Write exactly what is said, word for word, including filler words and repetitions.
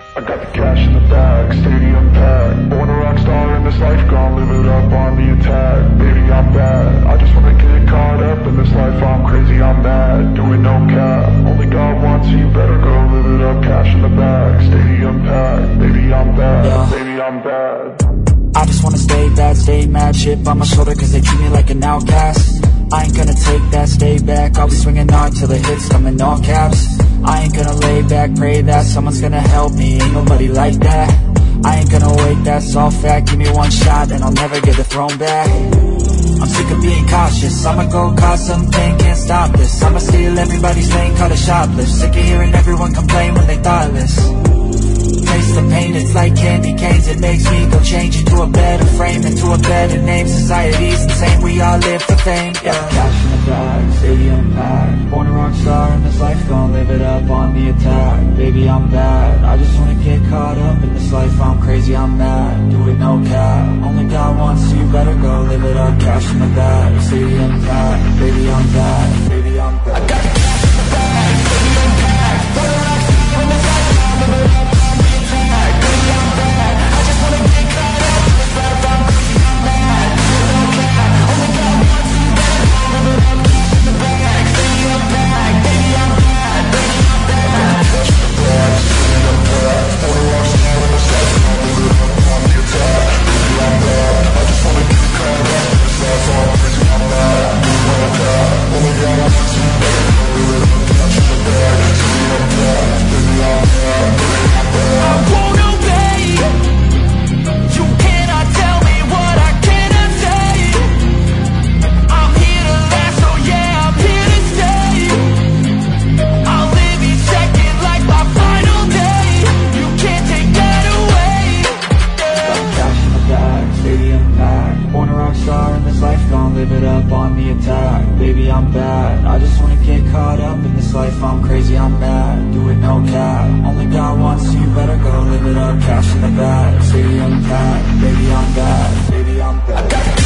I got the cash in the bag, stadium packed. Born a rock star in this life, gon' live it up on the attack. Baby, I'm bad, I just wanna get caught up in this life. I'm crazy, I'm mad, doing no cap. Only God wants you, you better go live it up. Cash in the bag, stadium packed. Baby, I'm bad, yeah. Baby, I'm bad. I just wanna stay bad, stay mad. Chip on my shoulder cause they treat me like an outcast. I ain't gonna take that, stay back. I'll be swinging hard till the hits come in all caps. I ain't gonna lay back, pray that someone's gonna help me. Ain't nobody like that. I ain't gonna wait, that's all fact. Give me one shot and I'll never get the throne back. I'm sick of being cautious, I'ma go cause something, can't stop this. I'ma steal everybody's lane, call it shoplift. Sick of hearing everyone complain when they thoughtless. Taste the pain, it's like candy canes. It makes me go change into a better frame, into a better name. Society's insane, we all live for fame, yeah. Cash in the bag, stadium packed. Born a rock star in this life, gon' live it up on the attack. Baby, I'm bad, I just wanna get caught up in this life. I'm crazy, I'm mad, do it no cap. Only God wants you, better go live it up. Cash in the bag, stadium packed. Baby, I'm bad, baby, I'm bad. I got the cash in the bag, stadium packed. Born a rock star in this life, gon' live it up. Live it up on the attack. Baby, I'm bad, I just wanna get caught up in this life. I'm crazy, I'm mad, do it no cap. Only God wants you, better go live it up. Cash in the bag, stadium packed. Baby, I'm bad, baby, I'm bad.